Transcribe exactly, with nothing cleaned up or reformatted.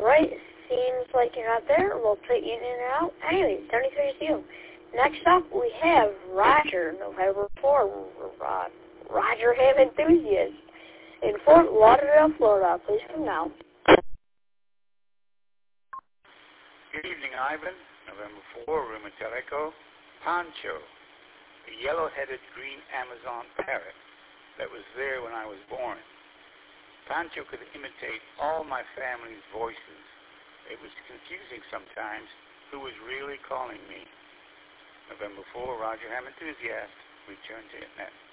Alright, seems like you're not there. We'll put you in and out. Anyway, seventy-three is you. Next up, we have Roger, November fourth. Uh, Roger Ham Enthusiast in Fort Lauderdale, Florida. Please come now. Good evening, Ivan. November fourth, Rumateleco. Pancho, the yellow-headed green Amazon parrot that was there when I was born. Pancho could imitate all my family's voices. It was confusing sometimes who was really calling me. November fourth, Roger Ham Enthusiast. Return to Internet.